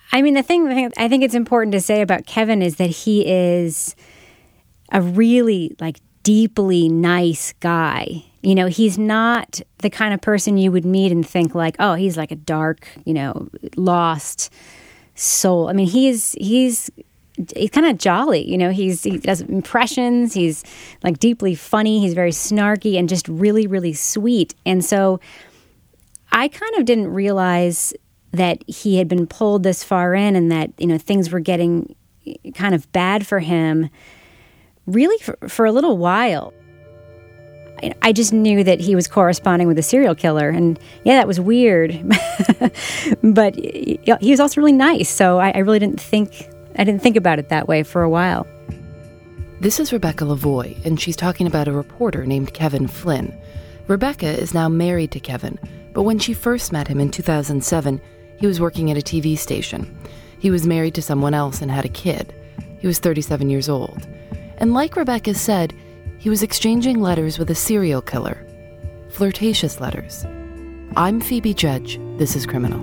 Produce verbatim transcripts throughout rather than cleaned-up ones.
I mean, the thing I think it's important to say about Kevin is that he is a really, like, deeply nice guy. You know, he's not the kind of person you would meet and think like, oh, he's like a dark, you know, lost soul. I mean, he's he's he's kind of jolly. You know, he's he does impressions. He's like deeply funny. He's very snarky and just really, really sweet. And so I kind of didn't realize that he had been pulled this far in and that, you know, things were getting kind of bad for him really for, for a little while. I just knew that he was corresponding with a serial killer. And yeah, that was weird. But he was also really nice. So I, I really didn't think, I didn't think about it that way for a while. This is Rebecca Lavoie, and she's talking about a reporter named Kevin Flynn. Rebecca is now married to Kevin, but when she first met him in two thousand seven, he was working at a T V station. He was married to someone else and had a kid. He was thirty-seven years old. And like Rebecca said, he was exchanging letters with a serial killer. Flirtatious letters. I'm Phoebe Judge. This is Criminal.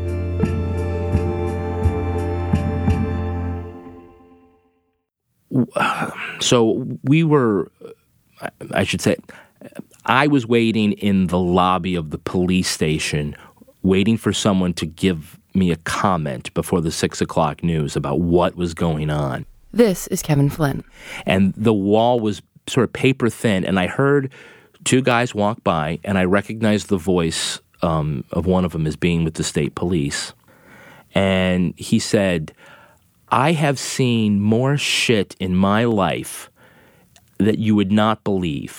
So we were, I should say, I was waiting in the lobby of the police station, waiting for someone to give me a comment before the six o'clock news about what was going on. This is Kevin Flynn. And the wall was sort of paper thin, and I heard two guys walk by, and I recognized the voice um, of one of them as being with the state police. And he said, I have seen more shit in my life that you would not believe.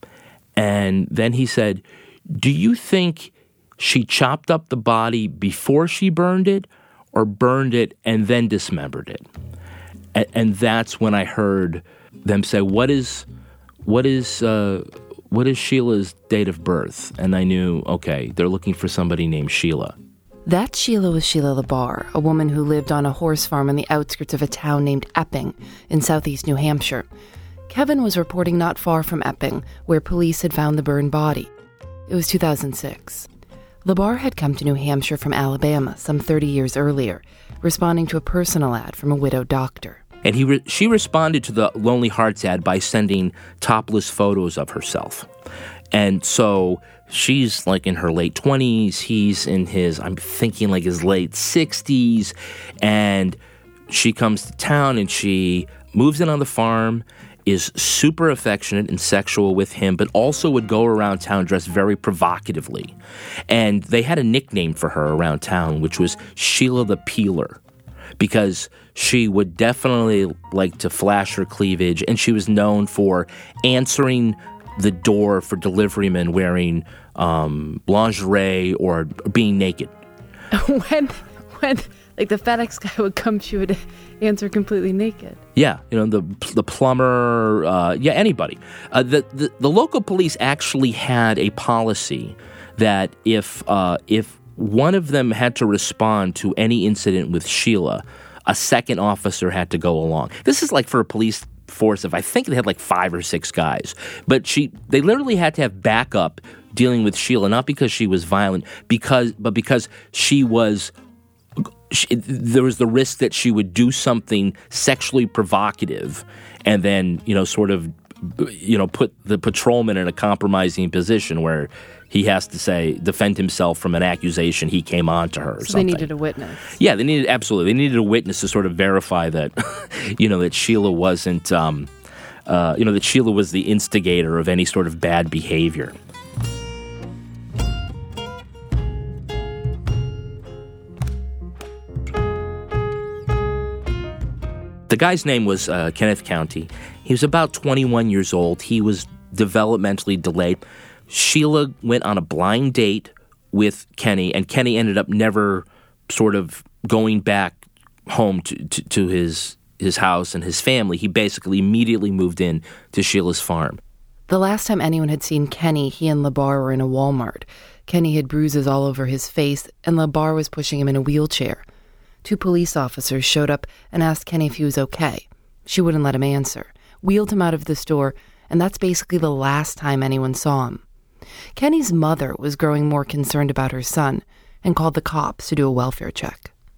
And then he said, do you think she chopped up the body before she burned it or burned it and then dismembered it? And, and that's when I heard them say, what is what is uh, what is Sheila's date of birth? And I knew, okay, they're looking for somebody named Sheila. That Sheila was Sheila LaBarre, a woman who lived on a horse farm on the outskirts of a town named Epping in southeast New Hampshire. Kevin was reporting not far from Epping, where police had found the burned body. It was two thousand six. LaBarre had come to New Hampshire from Alabama some thirty years earlier, responding to a personal ad from a widowed doctor. And he re- she responded to the Lonely Hearts ad by sending topless photos of herself. And so she's like in her late twenties. He's in his, I'm thinking like his late sixties. And she comes to town and she moves in on the farm, is super affectionate and sexual with him, but also would go around town dressed very provocatively. And they had a nickname for her around town, which was Sheila the Peeler, because she would definitely like to flash her cleavage, and she was known for answering the door for deliverymen wearing um, lingerie or being naked. when, when, like the FedEx guy would come, she would answer completely naked. Yeah, you know, the the plumber, uh, yeah, anybody. Uh, the, the the local police actually had a policy that if uh, if one of them had to respond to any incident with Sheila, a second officer had to go along. This is like for a police force of, I think they had like five or six guys. But she, they literally had to have backup dealing with Sheila, not because she was violent, because but because she was, she, there was the risk that she would do something sexually provocative and then, you know, sort of, you know, put the patrolman in a compromising position where he has to say, defend himself from an accusation he came on to her or so something. They needed a witness. Yeah, they needed, absolutely. They needed a witness to sort of verify that, you know, that Sheila wasn't, um, uh, you know, that Sheila was the instigator of any sort of bad behavior. The guy's name was uh, Kenneth County. He was about twenty-one years old. He was developmentally delayed. Sheila went on a blind date with Kenny, and Kenny ended up never sort of going back home to, to, to his his house and his family. He basically immediately moved in to Sheila's farm. The last time anyone had seen Kenny, he and LaBarre were in a Walmart. Kenny had bruises all over his face, and LaBarre was pushing him in a wheelchair. Two police officers showed up and asked Kenny if he was okay. She wouldn't let him answer, wheeled him out of the store, and that's basically the last time anyone saw him. Kenny's mother was growing more concerned about her son and called the cops to do a welfare check.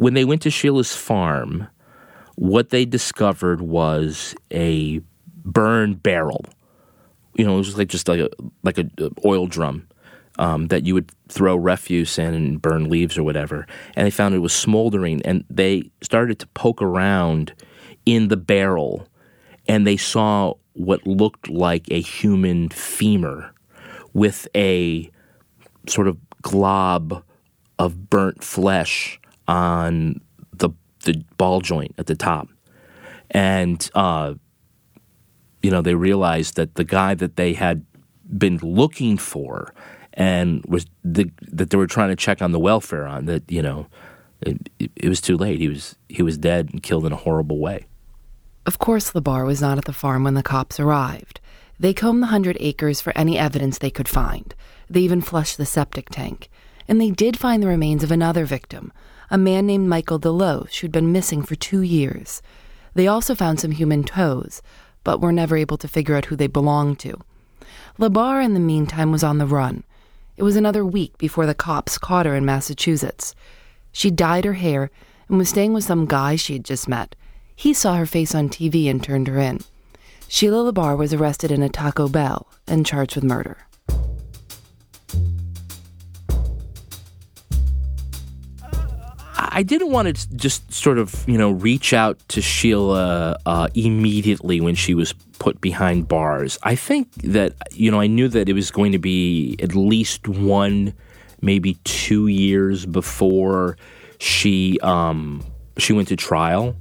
when they went to Sheila's farm, what they discovered was a burned barrel. You know, it was like just like a like a oil drum um, that you would throw refuse in and burn leaves or whatever. And they found it was smoldering, and they started to poke around in the barrel, and they saw what looked like a human femur with a sort of glob of burnt flesh on the the ball joint at the top. And, uh, you know, they realized that the guy that they had been looking for and was the, that they were trying to check on the welfare on, that, you know, it, it was too late. He was he was dead and killed in a horrible way. Of course, LeBar was not at the farm when the cops arrived. They combed the hundred acres for any evidence they could find. They even flushed the septic tank. And they did find the remains of another victim, a man named Michael Deloche, who'd been missing for two years. They also found some human toes, but were never able to figure out who they belonged to. LeBar, in the meantime, was on the run. It was another week before the cops caught her in Massachusetts. She dyed her hair and was staying with some guy she had just met. He saw her face on T V and turned her in. Sheila LeBar was arrested in a Taco Bell and charged with murder. I didn't want to just sort of, you know, reach out to Sheila uh, immediately when she was put behind bars. I think that, you know, I knew that it was going to be at least one, maybe two years before she um, she went to trial.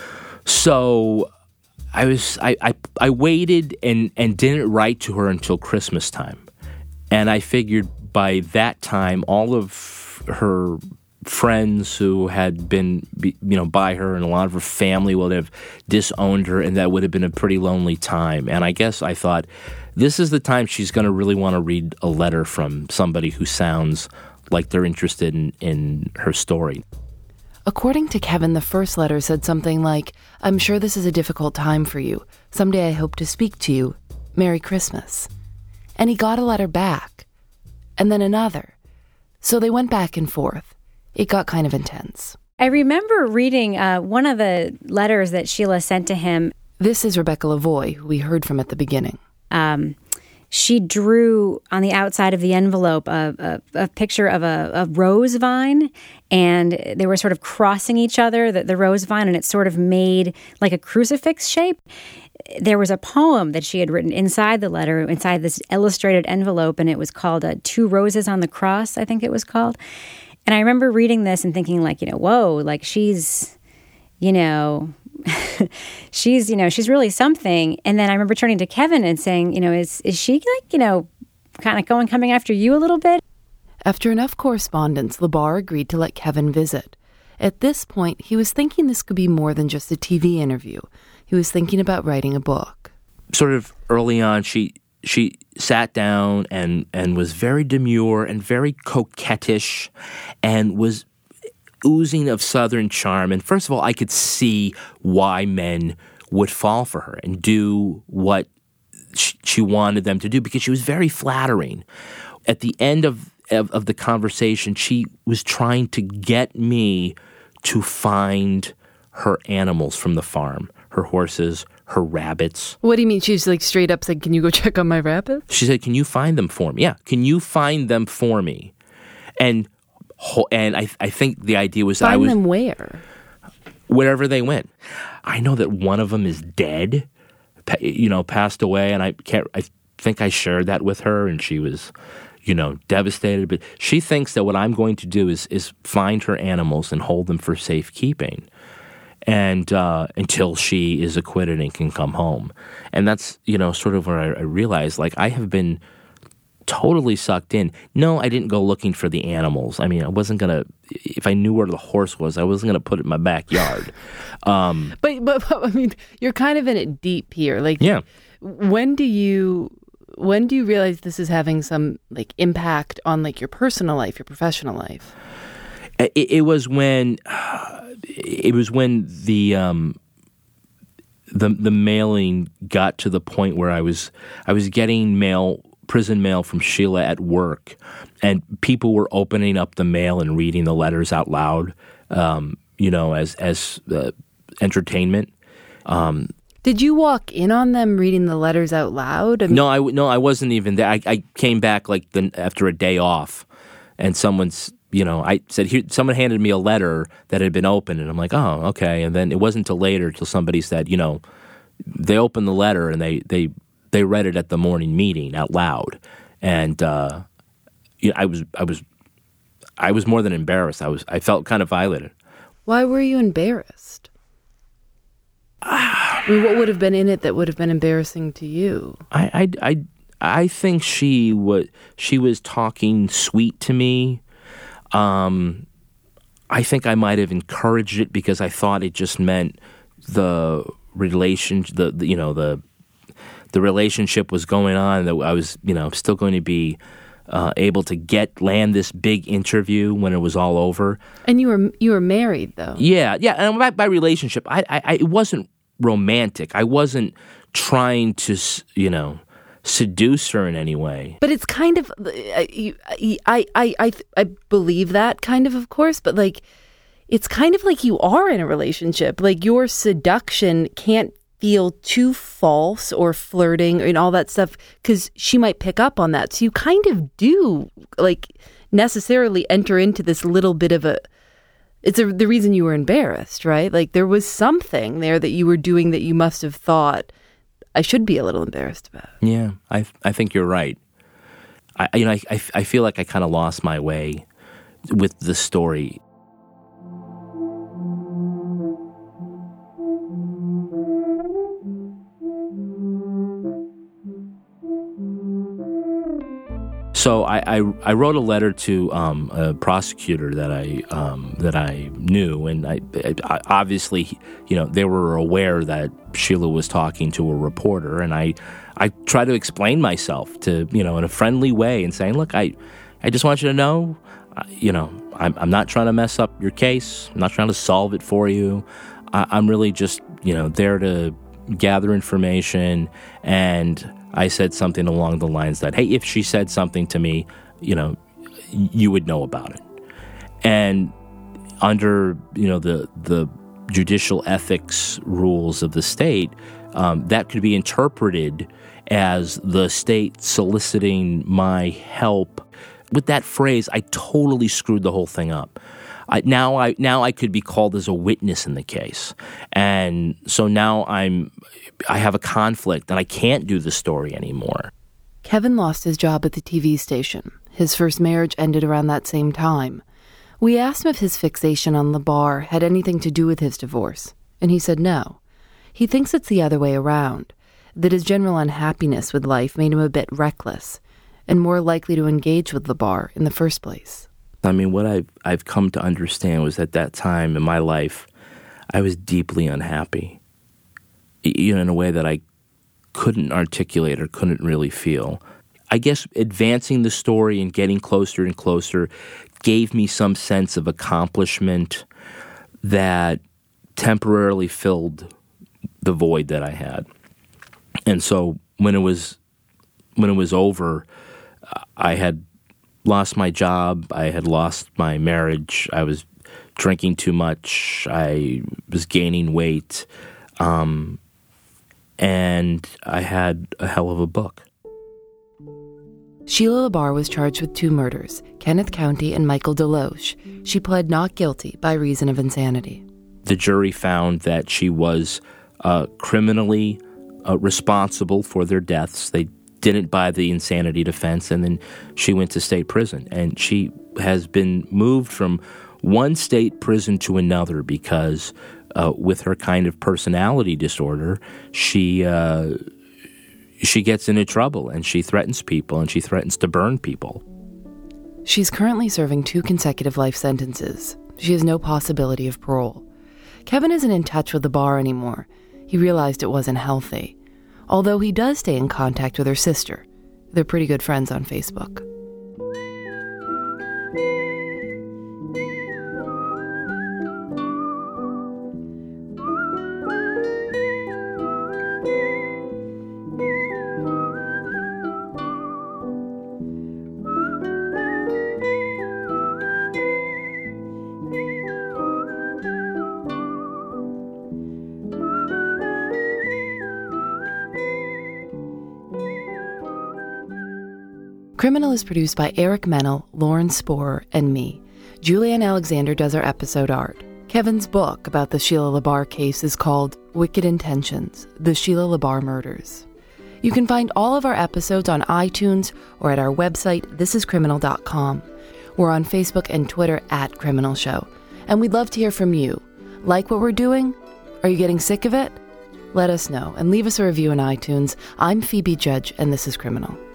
So I was I, I, I waited and, and didn't write to her until Christmas time. And I figured by that time all of her friends who had been, you know, by her and a lot of her family would have disowned her, and that would have been a pretty lonely time. And I guess I thought, this is the time she's going to really want to read a letter from somebody who sounds like they're interested in, in her story. According to Kevin, the first letter said something like, "I'm sure this is a difficult time for you. Someday I hope to speak to you. Merry Christmas." And he got a letter back, and then another. So they went back and forth. It got kind of intense. I remember reading uh, one of the letters that Sheila sent to him. This is Rebecca Lavoie, who we heard from at the beginning. Um, she drew on the outside of the envelope a, a, a picture of a, a rose vine, and they were sort of crossing each other, the, the rose vine, and it sort of made like a crucifix shape. There was a poem that she had written inside the letter, inside this illustrated envelope, and it was called uh, Two Roses on the Cross, I think it was called. And I remember reading this and thinking, like, you know, whoa, like she's, you know, she's, you know, she's really something. And then I remember turning to Kevin and saying, you know, is is she like, you know, kind of going, coming after you a little bit? After enough correspondence, LeBar agreed to let Kevin visit. At this point, he was thinking this could be more than just a T V interview. He was thinking about writing a book. Sort of early on, she she sat down and, and was very demure and very coquettish and was oozing of Southern charm. And first of all, I could see why men would fall for her and do what sh- she wanted them to do, because she was very flattering. At the end of, of, of the conversation, she was trying to get me to find her animals from the farm, her horses, her rabbits. What do you mean? She's like straight up said, "Can you go check on my rabbits?" She said, "Can you find them for me?" Yeah, can you find them for me? And and I I think the idea was find I was them where? Wherever they went. I know that one of them is dead, you know, passed away, and I can't. I think I shared that with her, and she was, you know, devastated. But she thinks that what I'm going to do is is find her animals and hold them for safekeeping. And uh, until she is acquitted and can come home. And that's, you know, sort of where I, I realized, like, I have been totally sucked in. No, I didn't go looking for the animals. I mean, I wasn't going to, if I knew where the horse was, I wasn't going to put it in my backyard. Um, but, but, but, I mean, you're kind of in it deep here. Like, yeah. When do you, when do you realize this is having some, like, impact on, like, your personal life, your professional life? It, it was when... It was when the um, the the mailing got to the point where I was I was getting mail, prison mail from Sheila at work, and people were opening up the mail and reading the letters out loud. Um, you know, as as uh, entertainment. Um, Did you walk in on them reading the letters out loud? I mean, no, I no, I wasn't even there. I, I came back like the, after a day off, and someone's, you know, I said, here, someone handed me a letter that had been opened, and I'm like, oh, okay. And then it wasn't until later until somebody said, you know, they opened the letter and they they they read it at the morning meeting out loud, and uh, you know, I was I was I was more than embarrassed. I was I felt kind of violated. Why were you embarrassed? I mean, what would have been in it that would have been embarrassing to you? I I I, I think she was she was talking sweet to me. Um, I think I might have encouraged it because I thought it just meant the relation, the, the you know the the relationship was going on. That I was you know still going to be uh, able to get land this big interview when it was all over. And you were you were married though. Yeah, yeah. And by, by relationship, I, I, I it wasn't romantic. I wasn't trying to you know. seduce her in any way. But it's kind of, I, I, I, I, I believe that kind of, of course, but like, it's kind of like you are in a relationship. Like your seduction can't feel too false or flirting and all that stuff because she might pick up on that. So you kind of do like necessarily enter into this little bit of a, it's a, the reason you were embarrassed, right? Like there was something there that you were doing that you must have thought, I should be a little embarrassed about. Yeah, I I think you're right. I you know I I, I feel like I kind of lost my way with the story. So I, I, I wrote a letter to um, a prosecutor that I um, that I knew, and I, I obviously, you know, they were aware that Sheila was talking to a reporter, and I I tried to explain myself to you know in a friendly way and saying, look, I I just want you to know, uh, you know, I'm I'm not trying to mess up your case, I'm not trying to solve it for you, I, I'm really just you know there to gather information. And I said something along the lines that, hey, if she said something to me, you know, you would know about it. And under, you know, the the judicial ethics rules of the state, um, that could be interpreted as the state soliciting my help. With that phrase, I totally screwed the whole thing up. I, now I now I could be called as a witness in the case, and so now I'm I have a conflict and I can't do the story anymore. Kevin lost his job at the T V station. His first marriage ended around that same time. We asked him if his fixation on LeBar had anything to do with his divorce, and he said no. He thinks it's the other way around, that his general unhappiness with life made him a bit reckless and more likely to engage with LeBar in the first place. I mean, what I've, I've come to understand was at that time in my life, I was deeply unhappy, you know, in a way that I couldn't articulate or couldn't really feel. I guess advancing the story and getting closer and closer gave me some sense of accomplishment that temporarily filled the void that I had. And so when it was when it was over, I had lost my job, I had lost my marriage, I was drinking too much, I was gaining weight, um, and I had a hell of a book. Sheila LeBar was charged with two murders, Kenneth County and Michael Deloche. She pled not guilty by reason of insanity. The jury found that she was uh, criminally uh, responsible for their deaths. They didn't buy the insanity defense, and then she went to state prison. And she has been moved from one state prison to another because uh, with her kind of personality disorder, she uh, she gets into trouble, and she threatens people, and she threatens to burn people. She's currently serving two consecutive life sentences. She has no possibility of parole. Kevin isn't in touch with LeBar anymore. He realized it wasn't healthy. Although he does stay in contact with her sister. They're pretty good friends on Facebook. Criminal is produced by Eric Mennel, Lauren Sporer, and me. Julianne Alexander does our episode art. Kevin's book about the Sheila LaBarre case is called Wicked Intentions, The Sheila LaBarre Murders. You can find all of our episodes on iTunes or at our website, this is criminal dot com. We're on Facebook and Twitter at Criminal Show. And we'd love to hear from you. Like what we're doing? Are you getting sick of it? Let us know and leave us a review on iTunes. I'm Phoebe Judge, and this is Criminal.